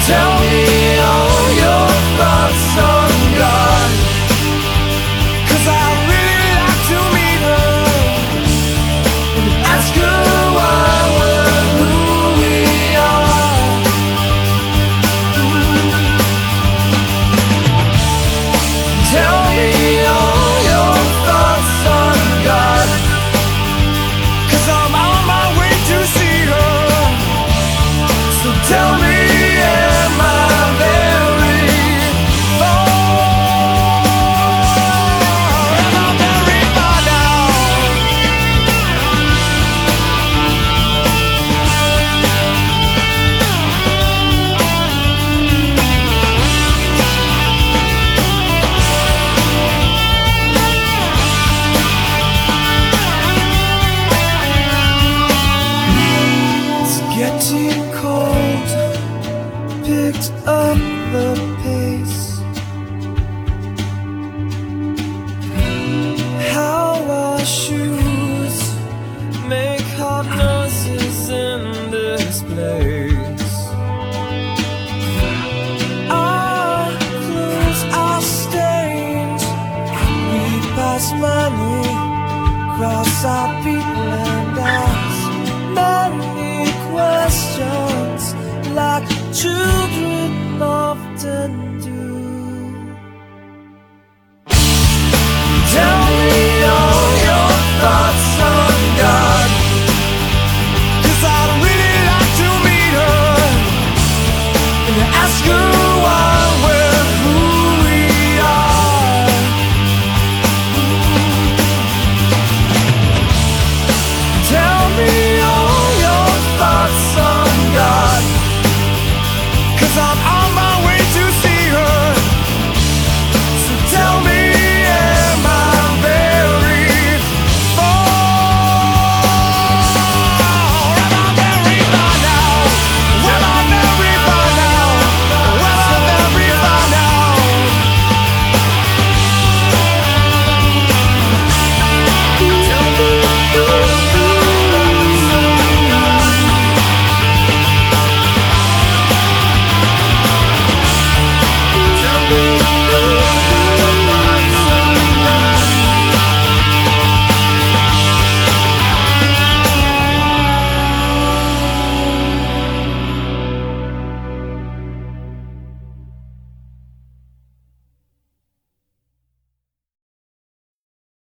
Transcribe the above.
Tell me all your thoughts on God, 'cause I really like to meet her and ask her why we're who we are. Tell me all your thoughts on God, 'cause I'm on my way to see her. So tell me, am I very far? Am I very far now? It's getting cold, picked up the pace. How our shoes make hot noises in this place. Our clothes are stained, we pass money, cross our